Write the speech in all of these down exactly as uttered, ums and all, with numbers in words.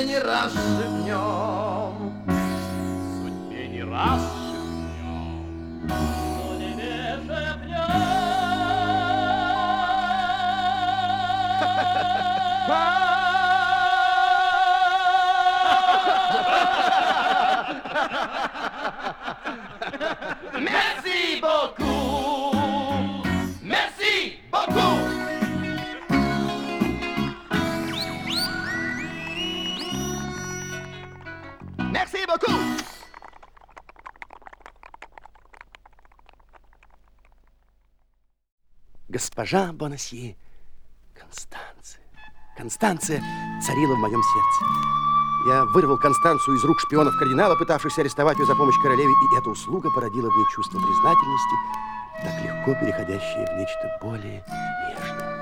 судьбе не расшибнем. Судьбе не расшибнем. Судьбе шепнем. Merci beaucoup. Merci beaucoup. Merci beaucoup. Госпожа Бонасье, Констанция. Констанция царила в моем сердце. Я вырвал Констанцию из рук шпионов кардинала, пытавшихся арестовать ее за помощь королеве, и эта услуга породила в ней чувство признательности, так легко переходящее в нечто более нежное.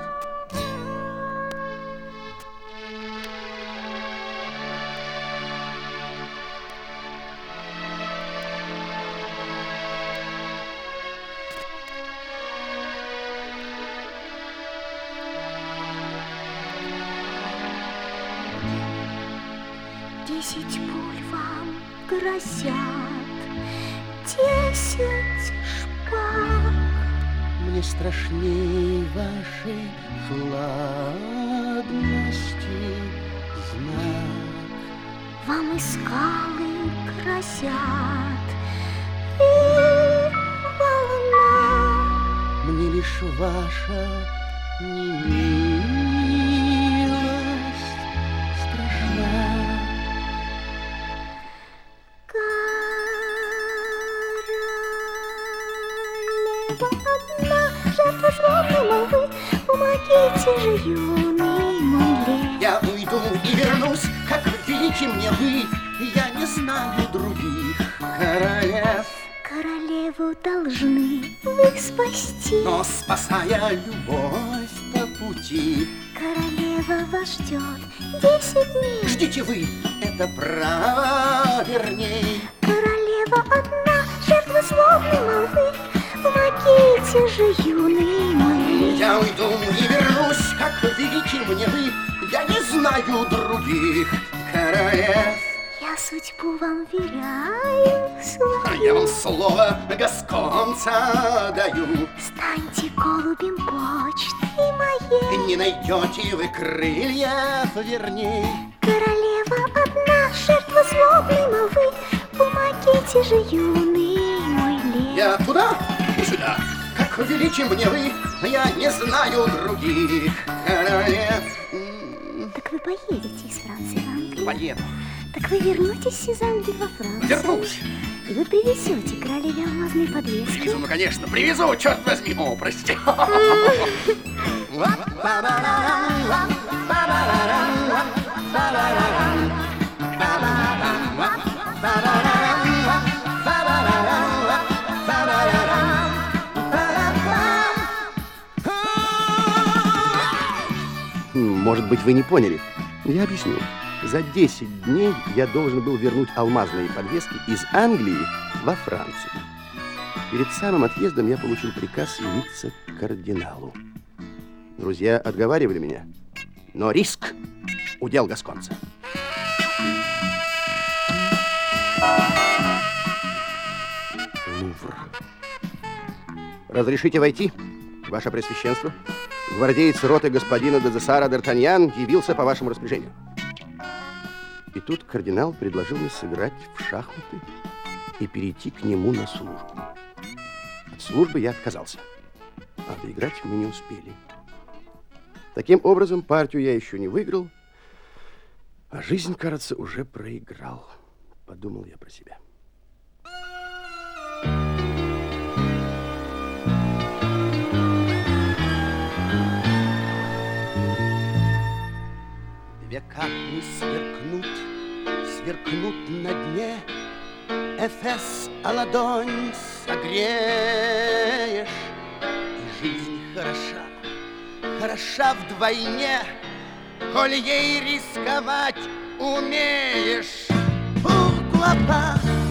Десять пуль вам грозят, десять шпаг. Мне страшней вашей хладности знак. Вам и скалы грозят, и волна. Мне лишь ваша немилость страшна. Жертва злобной молвы, помогите же, юный мой лев. Я уйду и вернусь, как велики мне вы, я не знаю других королев. Королеву должны вы спасти, Но спасая любовь по пути, королева вас ждет десять дней. ждите вы, это право верней. Королева одна, жертва злобной молвы, помогите же, юный мой лев. Я уйду и вернусь, как велики мне вы, я не знаю других королев. Я судьбу вам веряю свою. Я вам слово гасконца даю. Станьте голубем почты моей. Не найдете вы крылья верней. Королева одна, жертва злобной молвы, помогите же, юный мой лев. Я туда и сюда, как величи мне вы, я не знаю других королев. Так вы поедете из Франции в Англию? Поеду. Так вы вернетесь из Англии во Францию? Вернусь. И вы привезете королеве алмазные подвески? Привезу, ну конечно, привезу, черт возьми. О, прости. Может быть, вы не поняли. Я объясню. За десять дней я должен был вернуть алмазные подвески из Англии во Францию. Перед самым отъездом я получил приказ явиться к кардиналу. Друзья отговаривали меня, но риск – удел гасконца. Лувр. Разрешите войти, ваше пресвященство? Гвардеец роты господина де Дезессара д'Артаньян явился по вашему распоряжению. И тут кардинал предложил мне сыграть в шахматы и перейти к нему на службу. От службы я отказался, а доиграть мы не успели. Таким образом, партию я еще не выиграл, а жизнь, кажется, уже проиграл, подумал я про себя. Две капли сверкнут, сверкнут на дне, Эфес, а ладонь согреешь. И жизнь хороша, хороша вдвойне, коль ей рисковать умеешь. Pourquoi pas?